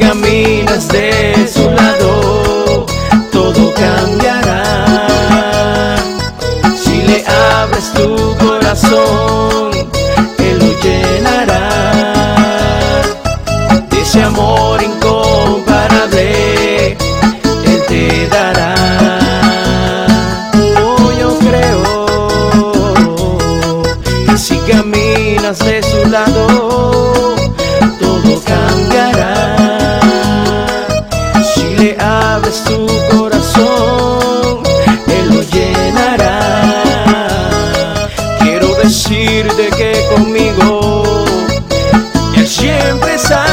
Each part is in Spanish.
caminas de su lado, todo cambiará. Si le abres tu corazón, Él lo llenará de ese amor incomparable. Él te dará. Oh, yo creo que si caminas de su lado, todo cambiará. Si le abres tu corazón, Él lo llenará. Quiero decirte que conmigo Él siempre está.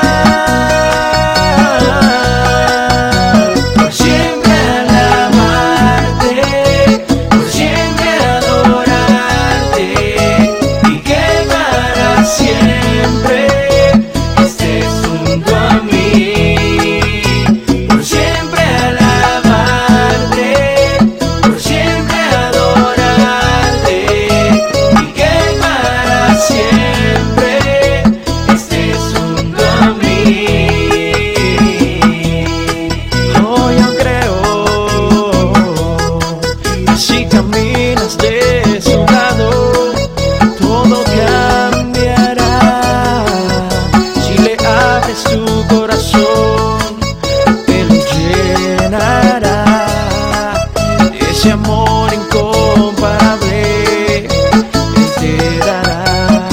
Por siempre alabarte, por siempre adorarte, y que para siempre estés junto a mí. Por siempre alabarte, por siempre adorarte, y que para siempre estés junto a mí. Oh, yo creo que si caminas de su lado, todo cambiará. Si le abres tu corazón, Él lo llenará de ese amor incomparable. Él te dará.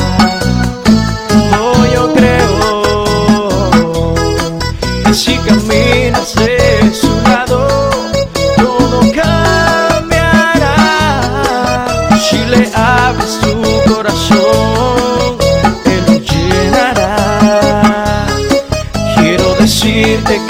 Oh, yo creo que si caminas de su lado, todo cambiará. Si le abres tu corazón, Él lo llenará. Quiero decirte